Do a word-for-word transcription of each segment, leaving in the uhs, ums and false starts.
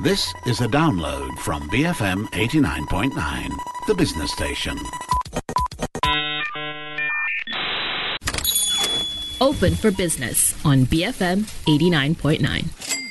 This is a download from B F M eighty-nine point nine, the business station. Open for Business on B F M eighty-nine point nine.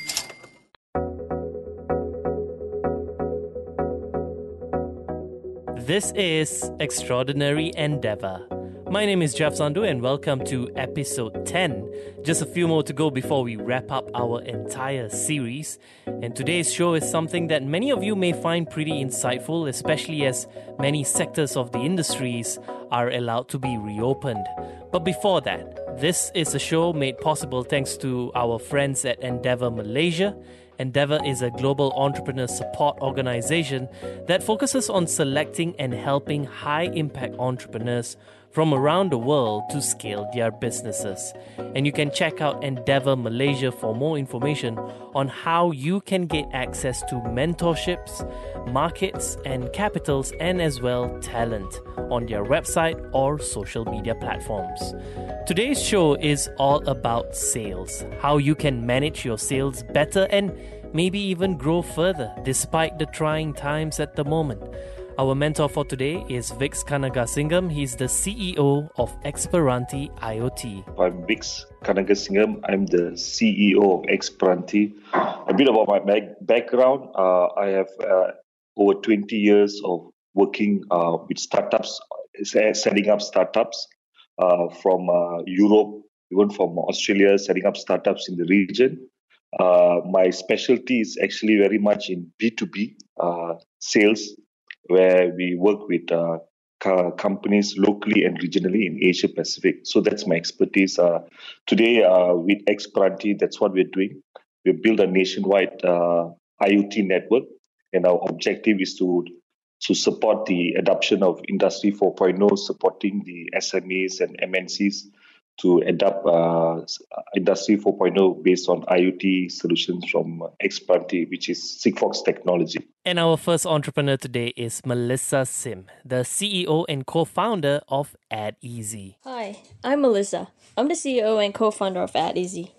This is Extraordinary Endeavour. My name is Jeff Zandu and welcome to episode ten. Just a few more to go before we wrap up our entire series. And today's show is something that many of you may find pretty insightful, especially as many sectors of the industries are allowed to be reopened. But before that, this is a show made possible thanks to our friends at Endeavour Malaysia. Endeavour is a global entrepreneur support organisation that focuses on selecting and helping high-impact entrepreneurs from around the world to scale their businesses. And you can check out Endeavour Malaysia for more information on how you can get access to mentorships, markets and capitals, and as well talent on their website or social media platforms. Today's show is all about sales, how you can manage your sales better and maybe even grow further despite the trying times at the moment. Our mentor for today is Vix Kanagasingam. He's the C E O of Xperanti IoT. I'm Vix Kanagasingam. I'm the C E O of Xperanti. A bit about my back- background. Uh, I have uh, over twenty years of working uh, with startups, setting up startups uh, from uh, Europe, even from Australia, setting up startups in the region. Uh, my specialty is actually very much in B two B uh, sales, where we work with uh, co- companies locally and regionally in Asia Pacific. So that's my expertise. Uh, today, uh, with Xperanti, that's what we're doing. We build a nationwide uh, IoT network, and our objective is to to support the adoption of Industry four point oh, supporting the S M Es and M N Cs to adopt uh, Industry four point oh based on IoT solutions from Xperanti, which is Sigfox technology. And our first entrepreneur today is Melissa Sim, the C E O and co-founder of AdEasy. Hi, I'm Melissa. I'm the C E O and co-founder of AdEasy.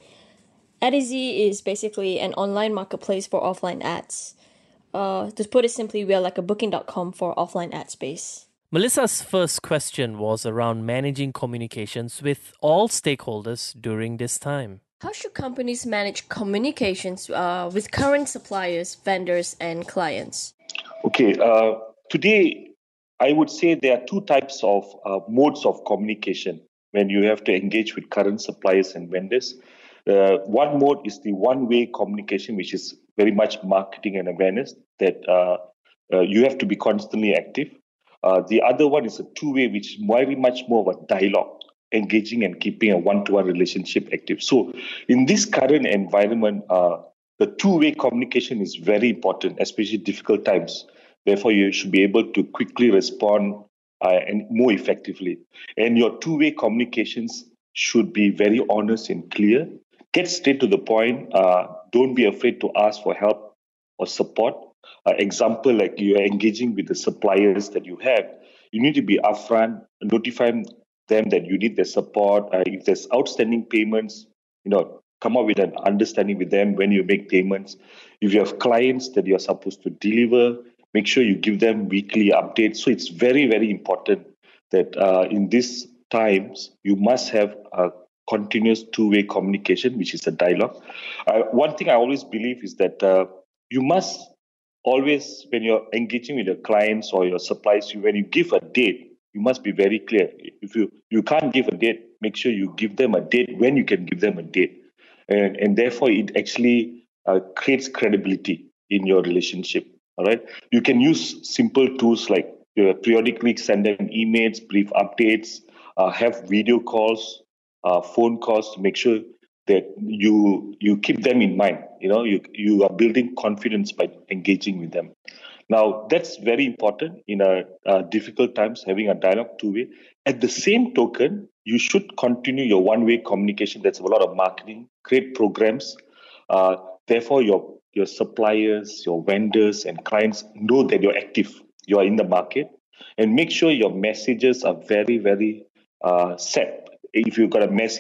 AdEasy is basically an online marketplace for offline ads. Uh, to put it simply, we are like a booking dot com for offline ad space. Melissa's first question was around managing communications with all stakeholders during this time. How should companies manage communications uh, with current suppliers, vendors, and clients? Okay, uh, today I would say there are two types of uh, modes of communication when you have to engage with current suppliers and vendors. Uh, one mode is the one-way communication, which is very much marketing and awareness, that uh, uh, you have to be constantly active. Uh, the other one is a two-way, which is very much more of a dialogue, engaging and keeping a one-to-one relationship active. So in this current environment, uh, the two-way communication is very important, especially difficult times. Therefore, you should be able to quickly respond uh, and more effectively. And your two-way communications should be very honest and clear. Get straight to the point. Uh, don't be afraid to ask for help or support. Uh, example, like you are engaging with the suppliers that you have, you need to be upfront, notify them that you need their support. Uh, if there's outstanding payments, you know, come up with an understanding with them when you make payments. If you have clients that you're supposed to deliver, make sure you give them weekly updates. So it's very, very important that uh, in these times, you must have a continuous two-way communication, which is a dialogue. Uh, one thing I always believe is that uh, you must always, when you're engaging with your clients or your suppliers, when you give a date, you must be very clear. If you, you can't give a date, make sure you give them a date when you can give them a date. And, and therefore, it actually uh, creates credibility in your relationship. All right. You can use simple tools like uh, periodically send them emails, brief updates, uh, have video calls, uh, phone calls to make sure that you you keep them in mind. You know, you you are building confidence by engaging with them. Now, that's very important in a, a difficult times, having a dialogue two-way. At the same token, you should continue your one-way communication. That's a lot of marketing, create programs. Uh, therefore, your your suppliers, your vendors, and clients know that you're active, you are in the market, and make sure your messages are very, very uh, set. If you've got a message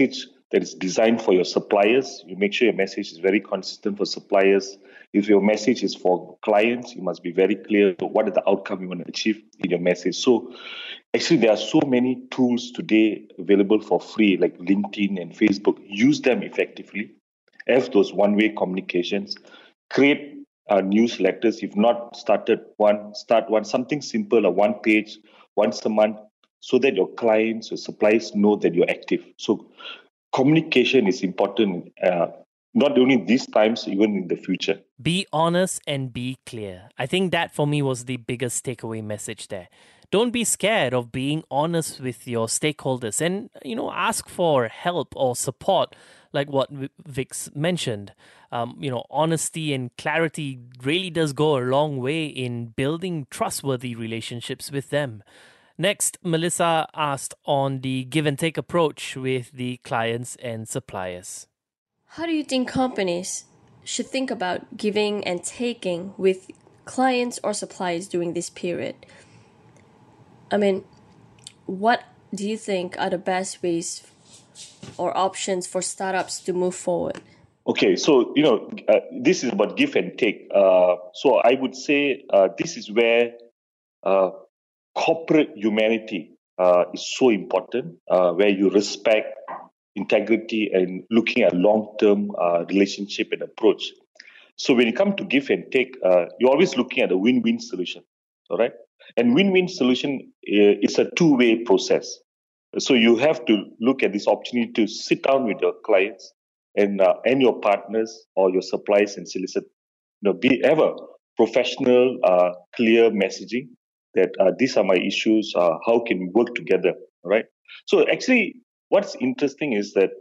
that is designed for your suppliers. You make sure your message is very consistent for suppliers. If your message is for clients, you must be very clear what is the outcome you want to achieve in your message. So actually, there are so many tools today available for free, like LinkedIn and Facebook. Use them effectively. Have those one-way communications. Create uh, newsletters. If not started one, start one. Something simple, a one page, once a month, so that your clients, your suppliers know that you're active. So communication is important, uh, not only these times, even in the future. Be honest and be clear. I think that for me was the biggest takeaway message there. Don't be scared of being honest with your stakeholders and, you know, ask for help or support, like what Vix mentioned. Um, you know, honesty and clarity really does go a long way in building trustworthy relationships with them. Next, Melissa asked on the give and take approach with the clients and suppliers. How do you think companies should think about giving and taking with clients or suppliers during this period? I mean, what do you think are the best ways or options for startups to move forward? Okay, so, you know, uh, this is about give and take. Uh, so I would say uh, this is where uh, corporate humanity uh, is so important, uh, where you respect integrity and looking at long-term uh, relationship and approach. So when you come to give and take, uh, you're always looking at a win-win solution, all right? And win-win solution is a two-way process. So you have to look at this opportunity to sit down with your clients and uh, and your partners or your suppliers and solicit, you know, be ever professional, uh, clear messaging that uh, these are my issues. Uh, how can we work together, all right? So actually, what's interesting is that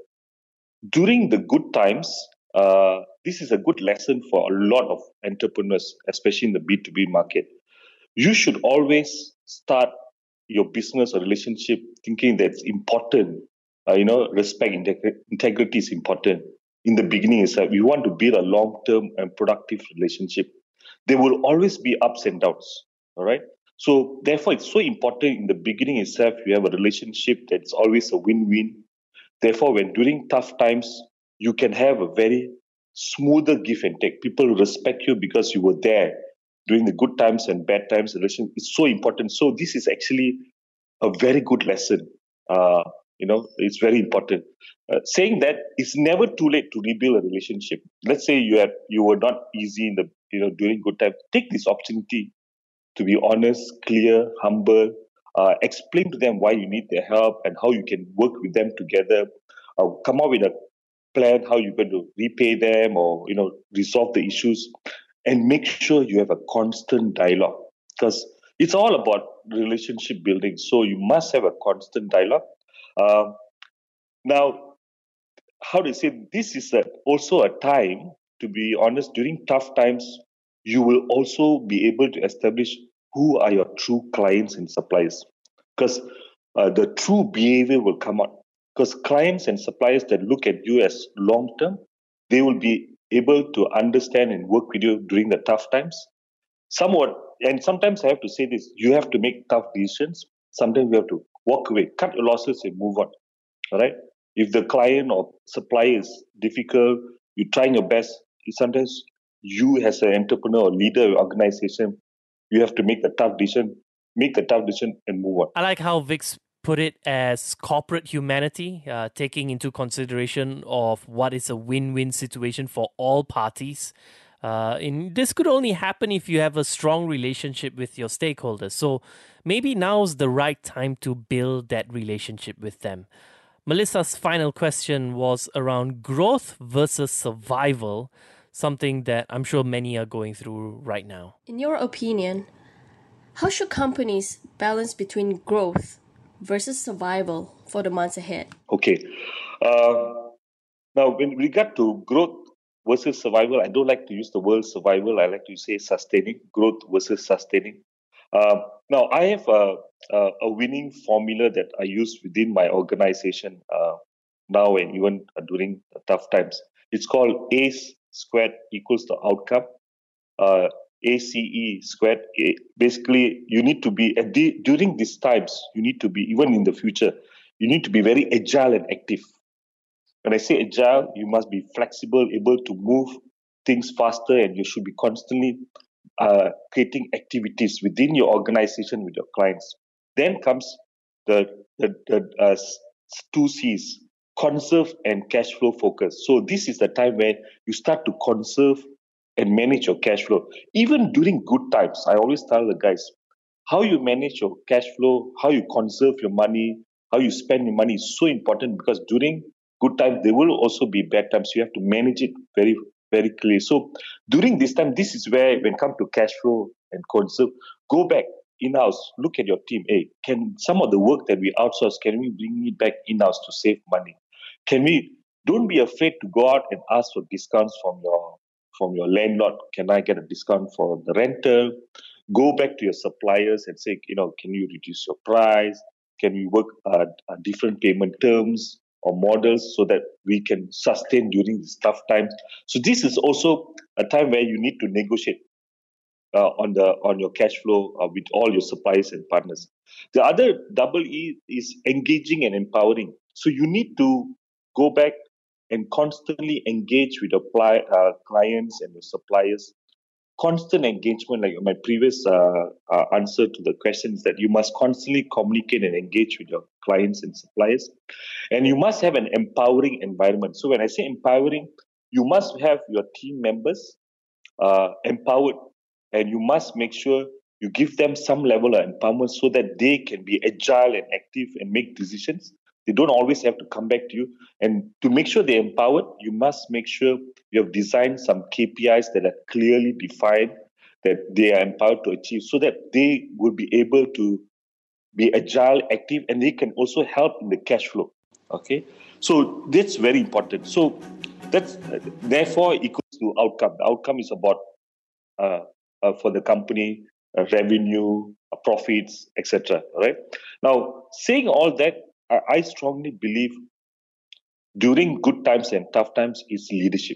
during the good times, uh, this is a good lesson for a lot of entrepreneurs, especially in the B two B market. You should always start your business or relationship thinking that's important. Uh, you know, respect, integ- integrity is important. In the beginning, is that we want to build a long-term and productive relationship. There will always be ups and downs, all right? So therefore, it's so important in the beginning itself, you have a relationship that's always a win-win. Therefore, when during tough times, you can have a very smoother give and take. People respect you because you were there during the good times and bad times. Relation is so important. So this is actually a very good lesson. Uh, you know, it's very important. Uh, saying that it's never too late to rebuild a relationship. Let's say you have you were not easy in the you know during good times. Take this opportunity to be honest, clear, humble. Uh, explain to them why you need their help and how you can work with them together. Uh, come up with a plan how you're going to repay them or you know resolve the issues, and make sure you have a constant dialogue because it's all about relationship building. So you must have a constant dialogue. Uh, now, how do you say this is a, also a time to be honest during tough times. You will also be able to establish who are your true clients and suppliers, because uh, the true behavior will come out. Because clients and suppliers that look at you as long term, they will be able to understand and work with you during the tough times. Somewhat, and sometimes I have to say this: you have to make tough decisions. Sometimes you have to walk away, cut your losses, and move on. All right. If the client or supplier is difficult, you're trying your best. Sometimes you, as an entrepreneur or leader of your organization, you have to make the tough decision, make the tough decision, and move on. I like how Vix put it as corporate humanity, uh, taking into consideration of what is a win-win situation for all parties. Uh, and this could only happen if you have a strong relationship with your stakeholders. So maybe now's the right time to build that relationship with them. Melissa's final question was around growth versus survival, something that I'm sure many are going through right now. In your opinion, how should companies balance between growth versus survival for the months ahead? Okay. Uh, now, when regard to growth versus survival, I don't like to use the word survival. I like to say sustaining, growth versus sustaining. Uh, now, I have a, a, a winning formula that I use within my organization uh, now and even during tough times. It's called A C E squared equals the outcome. Uh, A C E squared. A, basically, you need to be, at the, during these times, you need to be, even in the future, you need to be very agile and active. When I say agile, you must be flexible, able to move things faster, and you should be constantly uh, creating activities within your organization with your clients. Then comes the, the, the uh, two C's, conserve and cash flow focus. So this is the time where you start to conserve and manage your cash flow. Even during good times, I always tell the guys, how you manage your cash flow, how you conserve your money, how you spend your money is so important, because during good times, there will also be bad times. You have to manage it very, very clearly. So during this time, this is where, when it comes to cash flow and conserve, go back in-house, look at your team. Hey, can some of the work that we outsource, can we bring it back in-house to save money? Can we, don't be afraid to go out and ask for discounts from your from your landlord. Can I get a discount for the rental? Go back to your suppliers and say, you know, can you reduce your price? Can we work uh, uh, different payment terms or models so that we can sustain during these tough times? So this is also a time where you need to negotiate uh, on the on your cash flow uh, with all your suppliers and partners. The other double E is engaging and empowering. So you need to go back and constantly engage with your pli- uh, clients and your suppliers. Constant engagement, like my previous uh, uh, answer to the question, is that you must constantly communicate and engage with your clients and suppliers. And you must have an empowering environment. So when I say empowering, you must have your team members uh, empowered, and you must make sure you give them some level of empowerment so that they can be agile and active and make decisions. They don't always have to come back to you. And to make sure they're empowered, you must make sure you have designed some K P Is that are clearly defined, that they are empowered to achieve, so that they will be able to be agile, active, and they can also help in the cash flow. Okay, so that's very important. So that's uh, therefore equals to outcome. The outcome is about uh, uh, for the company, uh, revenue, uh, profits, et cetera. Right now, saying all that, I, I strongly believe during good times and tough times is leadership.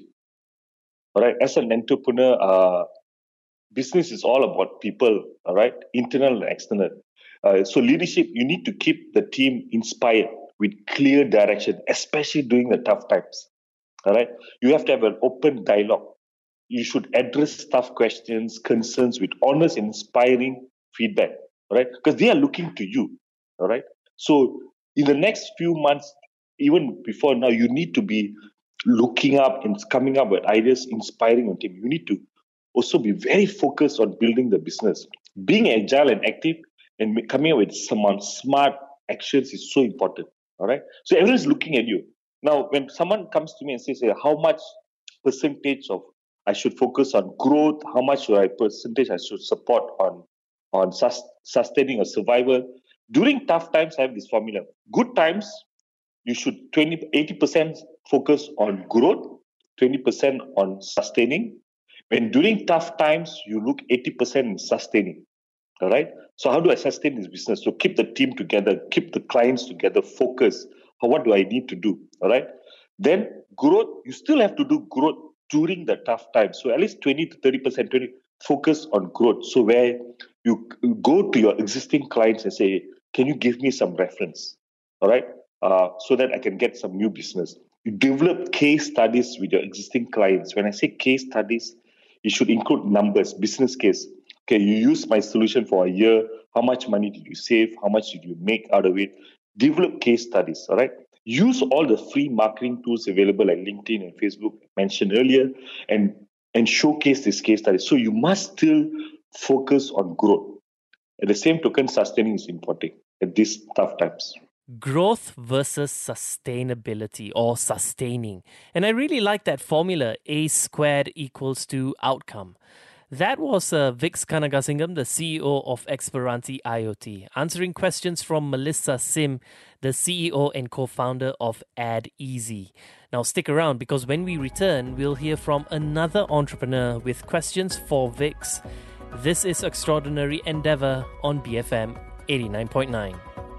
All right, as an entrepreneur, uh, business is all about people. All right, internal and external. Uh, so leadership, you need to keep the team inspired with clear direction, especially during the tough times. All right, you have to have an open dialogue. You should address tough questions, concerns with honest and inspiring feedback. All right, because they are looking to you. All right, so in the next few months, even before now, you need to be looking up and coming up with ideas, inspiring your team. You need to also be very focused on building the business. Being agile and active and coming up with some smart actions is so important. All right. So everyone's looking at you. Now, when someone comes to me and says, how much percentage of I should focus on growth, how much should I percentage I should support on, on sus- sustaining or survival. During tough times, I have this formula. Good times, you should twenty, eighty percent focus on growth, twenty percent on sustaining. When during tough times, you look eighty percent in sustaining. All right. So how do I sustain this business? So keep the team together, keep the clients together, focus. What do I need to do? All right. Then growth, you still have to do growth during the tough times. So at least twenty to thirty percent, twenty focus on growth. So where you go to your existing clients and say, can you give me some reference? All right. Uh, so that I can get some new business. You develop case studies with your existing clients. When I say case studies, it should include numbers, business case. Okay, you use my solution for a year. How much money did you save? How much did you make out of it? Develop case studies, all right? Use all the free marketing tools available like LinkedIn and Facebook mentioned earlier, and, and showcase this case study. So you must still focus on growth. At the same token, sustaining is important at these tough times. Growth versus sustainability or sustaining. And I really like that formula, A squared equals to outcome. That was uh, Vix Kanagasingam, the C E O of Xperanti IoT, answering questions from Melissa Sim, the C E O and co-founder of AdEasy. Now stick around, because when we return, we'll hear from another entrepreneur with questions for Vix. This is Extraordinary Endeavour on B F M eighty-nine point nine.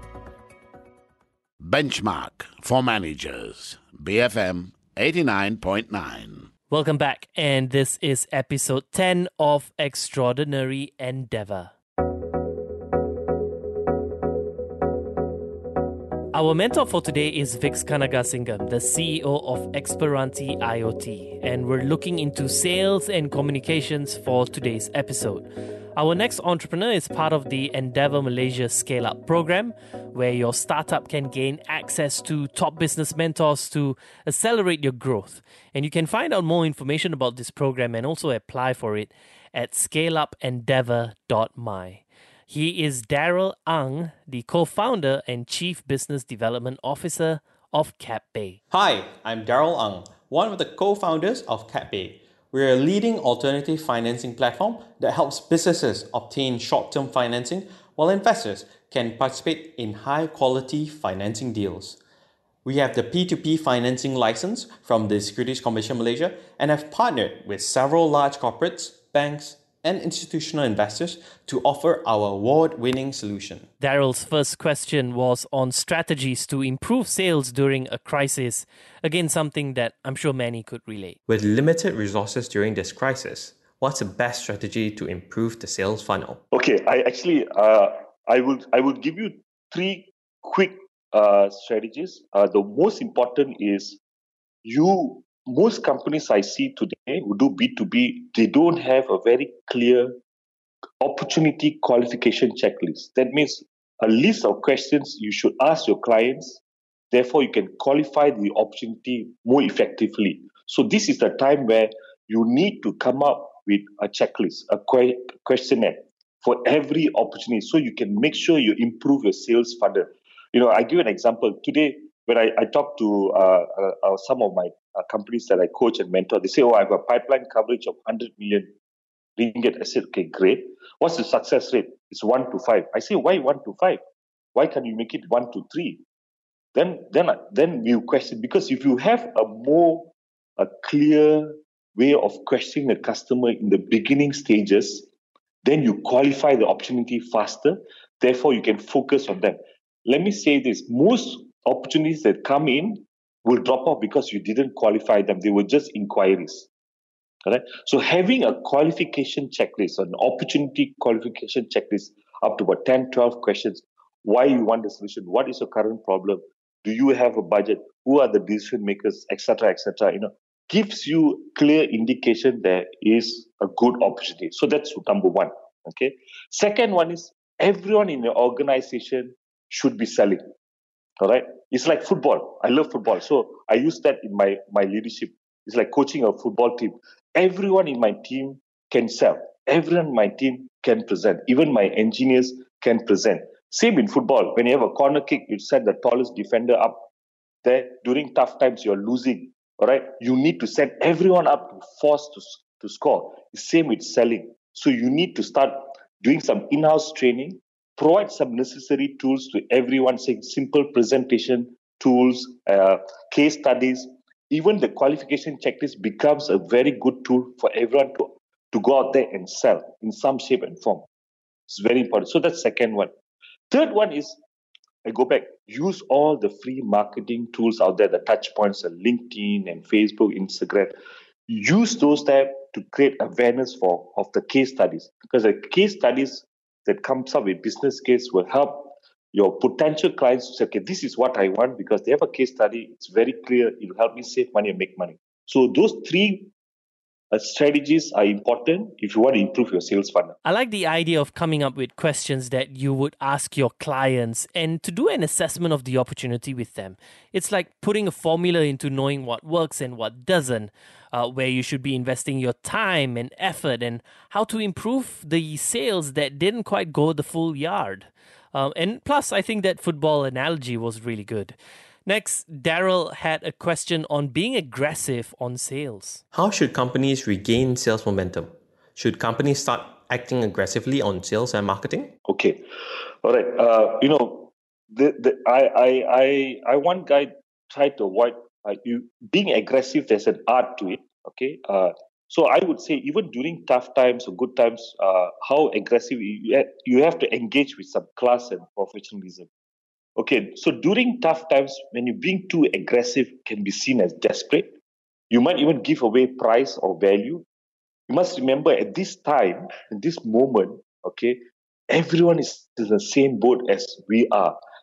Benchmark for managers. B F M eighty-nine point nine. Welcome back, and this is episode ten of Extraordinary Endeavour. Our mentor for today is Vix Kanagasingam, the C E O of Esperanti IoT, and we're looking into sales and communications for today's episode. Our next entrepreneur is part of the Endeavour Malaysia Scale Up program, where your startup can gain access to top business mentors to accelerate your growth. And you can find out more information about this program and also apply for it at scale up endeavour dot my. He is Daryl Ang, the co-founder and Chief Business Development Officer of CapBay. Hi, I'm Daryl Ang, one of the co-founders of CapBay. We're a leading alternative financing platform that helps businesses obtain short-term financing while investors can participate in high-quality financing deals. We have the P two P financing license from the Securities Commission Malaysia and have partnered with several large corporates, banks, and institutional investors to offer our award-winning solution. Daryl's first question was on strategies to improve sales during a crisis. Again, something that I'm sure many could relate. With limited resources during this crisis, what's the best strategy to improve the sales funnel? Okay, I actually uh, I would I would give you three quick uh, strategies. Uh, the most important is you. Most companies I see today who do B two B, they don't have a very clear opportunity qualification checklist. That means a list of questions you should ask your clients. Therefore, you can qualify the opportunity more effectively. So this is the time where you need to come up with a checklist, a que- questionnaire for every opportunity so you can make sure you improve your sales funnel. You know, I give an example. Today, when I, I talk to uh, uh, some of my uh, companies that I coach and mentor, they say, oh, I have a pipeline coverage of one hundred million ringgit. I said, okay, great. What's the success rate? It's one to five. I say, why one to five? Why can't you make it one to three? Then, then, then you question, because if you have a more a clear way of questioning the customer in the beginning stages, then you qualify the opportunity faster. Therefore, you can focus on them. Let me say this. Most opportunities that come in will drop off because you didn't qualify them. They were just inquiries. Right? So having a qualification checklist, an opportunity qualification checklist up to about ten, twelve questions. Why you want the solution? What is your current problem? Do you have a budget? Who are the decision makers? Etc. Etc. You know, gives you clear indication there is a good opportunity. So that's number one. Okay. Second one is everyone in your organization should be selling. All right. It's like football. I love football. So I use that in my, my leadership. It's like coaching a football team. Everyone in my team can sell. Everyone in my team can present. Even my engineers can present. Same in football. When you have a corner kick, you send the tallest defender up there. During tough times, you're losing. All right. You need to send everyone up to force to, to score. The same with selling. So you need to start doing some in-house training. Provide some necessary tools to everyone, saying simple presentation tools, uh, case studies. Even the qualification checklist becomes a very good tool for everyone to, to go out there and sell in some shape and form. It's very important. So that's second one. Third one is, I go back, use all the free marketing tools out there, the touch points, the LinkedIn and Facebook, Instagram. Use those there to create awareness for of the case studies. Because the case studies that comes up with business case will help your potential clients to say, okay, this is what I want because they have a case study. It's very clear. It will help me save money and make money. So those three uh, strategies are important if you want to improve your sales funnel. I like the idea of coming up with questions that you would ask your clients and to do an assessment of the opportunity with them. It's like putting a formula into knowing what works and what doesn't. Uh, where you should be investing your time and effort and how to improve the sales that didn't quite go the full yard. Um, and plus, I think that football analogy was really good. Next, Daryl had a question on being aggressive on sales. How should companies regain sales momentum? Should companies start acting aggressively on sales and marketing? Okay. All right. Uh, you know, the, the, I, I, I, I one guy tried to avoid Uh, you being aggressive. There's an art to it. Okay, uh, so I would say even during tough times or good times, uh, how aggressive you ha- you have to engage with some class and professionalism. Okay, so during tough times, when you're being too aggressive, can be seen as desperate. You might even give away price or value. You must remember at this time, in this moment, okay, everyone is in the same boat as we are.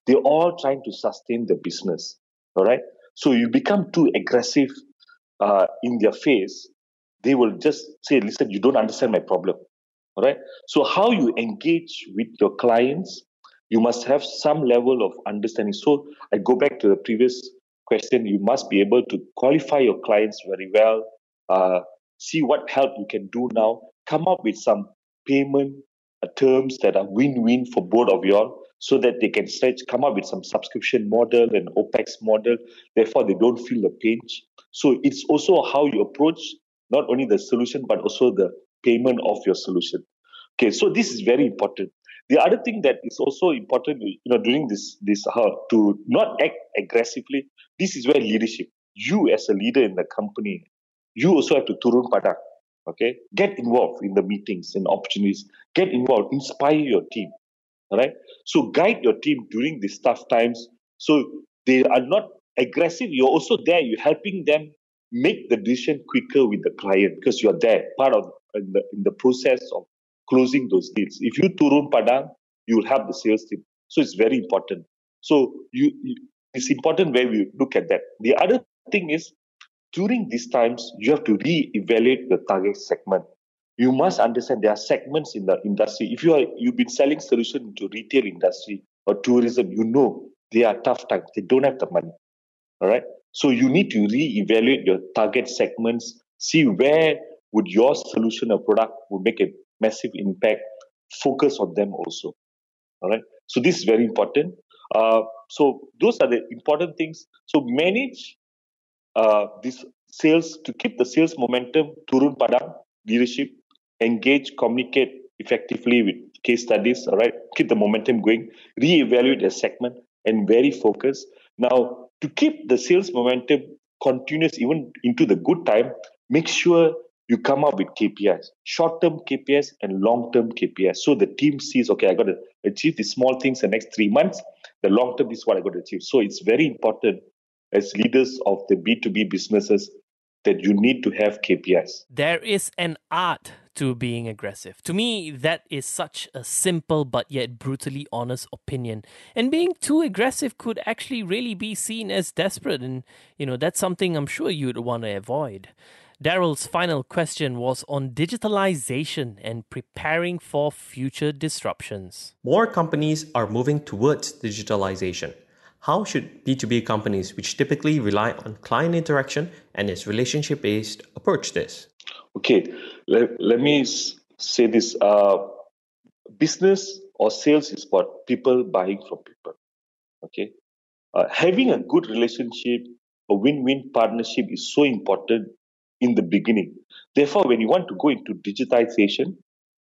They're all trying to sustain the business. All right. So you become too aggressive uh, in their face, they will just say, listen, you don't understand my problem. All right. So how you engage with your clients, you must have some level of understanding. So I go back to the previous question. You must be able to qualify your clients very well, uh, see what help you can do now, come up with some payment uh, terms that are win-win for both of you all, so that they can stretch, come up with some subscription model and OPEX model. Therefore, they don't feel the pinch. So it's also how you approach not only the solution, but also the payment of your solution. Okay, so this is very important. The other thing that is also important, you know, during this this uh, to not act aggressively. This is where leadership, you as a leader in the company, you also have to turun padang. Okay, get involved in the meetings and opportunities. Get involved, inspire your team. All right, so guide your team during these tough times. So they are not aggressive. You're also there. You're helping them make the decision quicker with the client because you're there, part of in the in the process of closing those deals. If you turun padang, you will help the sales team. So it's very important. So you, you it's important where we look at that. The other thing is during these times you have to re-evaluate the target segment. You must understand there are segments in the industry. If you are you've been selling solution to retail industry or tourism, you know they are tough times. They don't have the money. All right. So you need to re-evaluate your target segments, see where would your solution or product would make a massive impact, focus on them also. All right. So this is very important. Uh, so those are the important things. So manage uh, this sales to keep the sales momentum, turun padang, leadership, engage, communicate effectively with case studies. All right. Keep the momentum going, re-evaluate the segment, and very focused. Now, to keep the sales momentum continuous even into the good time, make sure you come up with K P Is, short-term K P Is and long-term K P Is. So the team sees, okay, I got to achieve these small things in the next three months. The long-term is what I got to achieve. So it's very important as leaders of the B two B businesses that you need to have K P Is. There is an art to being aggressive. To me, that is such a simple but yet brutally honest opinion. And being too aggressive could actually really be seen as desperate. And, you know, that's something I'm sure you'd want to avoid. Daryl's final question was on digitalization and preparing for future disruptions. More companies are moving towards digitalization. How should B two B companies, which typically rely on client interaction and its relationship-based, approach this? Okay, let, let me say this. Uh, business or sales is about people buying from people. Okay, uh, having a good relationship, a win-win partnership is so important in the beginning. Therefore, when you want to go into digitization,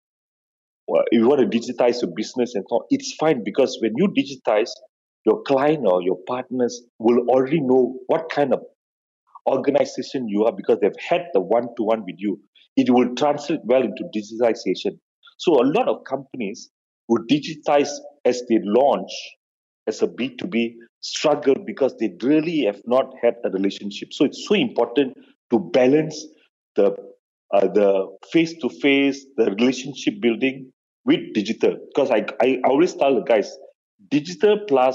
well, if you want to digitize your business and all, it's fine because when you digitize, your client or your partners will already know what kind of organization you are because they've had the one-to-one with you. It will translate well into digitization. So a lot of companies who digitize as they launch as a B two B struggle because they really have not had a relationship. So it's so important to balance the uh, the face-to-face, the relationship building with digital. Because I, I always tell the guys, digital plus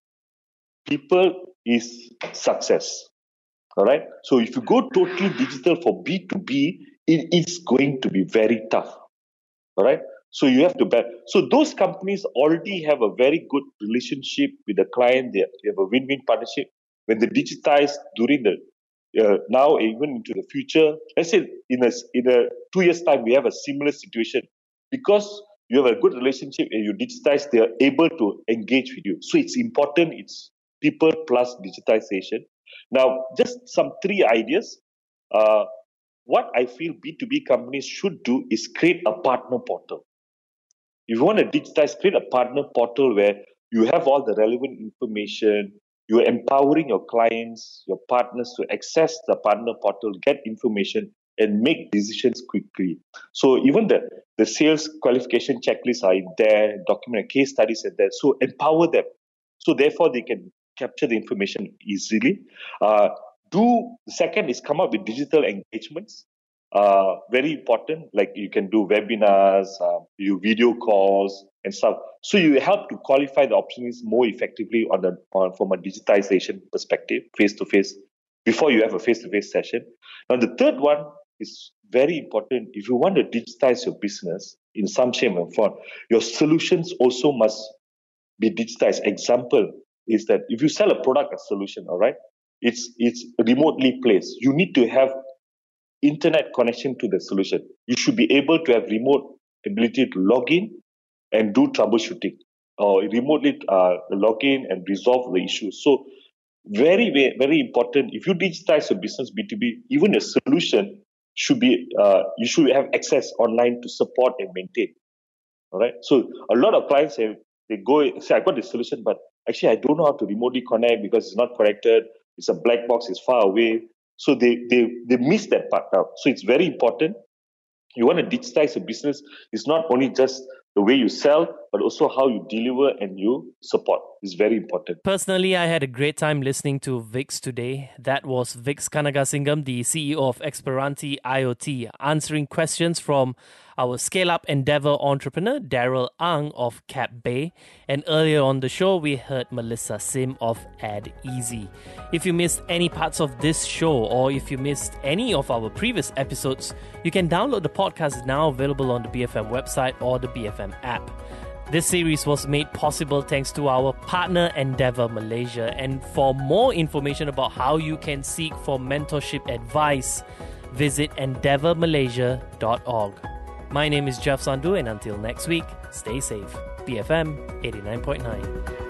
people is success. All right. So if you go totally digital for B two B, it is going to be very tough. All right. So you have to bet. So those companies already have a very good relationship with the client. They have a win-win partnership. When they digitize during the uh, now even into the future, let's say in a in a two years time we have a similar situation because you have a good relationship and you digitize, they are able to engage with you. So it's important. It's people plus digitization. Now, just some three ideas. Uh, what I feel B two B companies should do is create a partner portal. If you want to digitize, create a partner portal where you have all the relevant information, you're empowering your clients, your partners to access the partner portal, get information, and make decisions quickly. So even the, the sales qualification checklists are in there, document case studies are there. So empower them. So therefore they can capture the information easily. Uh, do the second is come up with digital engagements. uh, very important. Like you can do webinars, uh, you video calls and stuff. So you help to qualify the opportunities more effectively on the on from a digitization perspective, face to face, before you have a face to face session. Now the third one is very important. If you want to digitize your business in some shape or form, your solutions also must be digitized. Example is that if you sell a product, a solution, all right, it's it's remotely placed. You need to have internet connection to the solution. You should be able to have remote ability to log in and do troubleshooting, or remotely uh, log in and resolve the issues. So very, very, very important. If you digitize your business B two B, even a solution should be, uh, you should have access online to support and maintain. All right. So a lot of clients say, they go, say, I got this solution, but actually I don't know how to remotely connect because it's not connected. It's a black box, it's far away. So they, they, they miss that part out. So it's very important. You want to digitize your business. It's not only just the way you sell, but also how you deliver and you support. Is very important. Personally, I had a great time listening to Vix today. That was Vix Kanagasingam, the C E O of Esperanti I O T, answering questions from our scale-up endeavor entrepreneur, Daryl Ang of CapBay. And earlier on the show, we heard Melissa Sim of AdEasy. If you missed any parts of this show, or if you missed any of our previous episodes, you can download the podcast now available on the B F M website or the B F M app. This series was made possible thanks to our partner Endeavour Malaysia. And for more information about how you can seek for mentorship advice, visit endeavour malaysia dot org. My name is Jeff Sandhu, and until next week, stay safe. B F M eighty-nine point nine.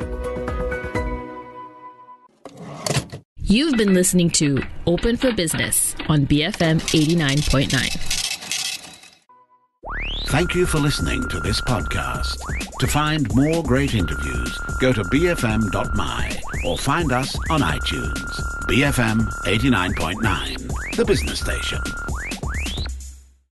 You've been listening to Open for Business on B F M eighty-nine point nine. Thank you for listening to this podcast. To find more great interviews, go to b f m dot m y or find us on iTunes. B F M eighty-nine point nine, the business station.